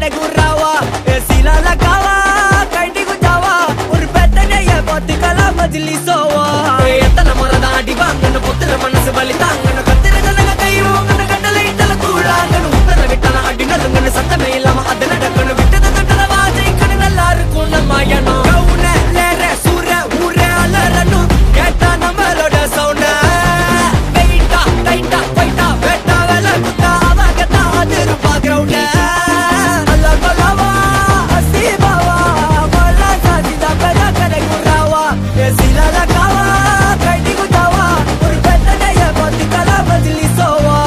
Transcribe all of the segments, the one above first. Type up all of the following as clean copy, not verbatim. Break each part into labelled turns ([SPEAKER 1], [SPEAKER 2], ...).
[SPEAKER 1] கடை கூறாவா சிலால காவா கைட்டி குஜாவா ஒரு பெத்தனைய பார்த்துக்கலா மஜ்லி சோவா எத்தனை முறை தான் அடி வாங்கன்னு பொத்துற மனசு வலி தாங்கன்னு கத்திரங்க கையோங்கன்னு கட்டளை தல கூழாங்கன்னு உத்தர விட்டன அடி நலுங்கன்னு சத்தமே இல்லாம அது நடக்கணும் விட்டதை தொட்டத வாஜைக்கணும் நல்லா இருக்கும் நம்ம எண்ணம் கவுன லேர சூர ஊர அலறணும் கேட்டா நம்மளோட சவுண்ட வெயிட்டா டைட்டா ஃபைட்டா வெட்டா வேலை குட்டா அவகத்தா அது இருப்பா கிரவுண்ட அல்லா கொலாவா அசீபாவா மல்லா சாதிதா பெரா கடை குறாவா சிலால காவா கைட்டி குஜாவா ஒரு பெத்தனைய பார்த்துக்கலா மஜ்லி சோவா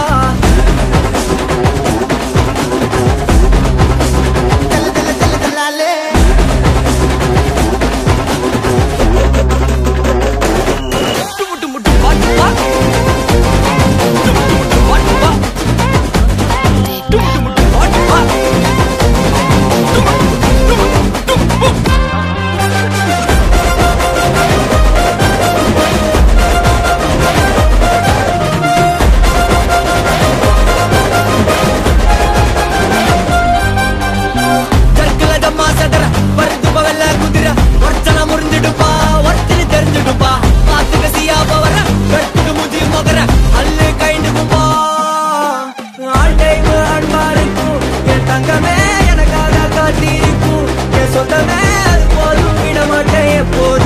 [SPEAKER 1] சொந்தமே அது போதும் விட மாட்டேன் எப்போது